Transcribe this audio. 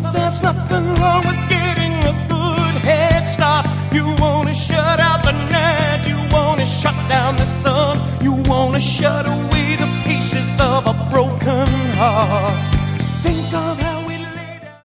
But there's nothing wrong with getting a good head start. You wanna shut out the night, you wanna shut down the sun, you wanna shut away the pieces of a broken heart. Think of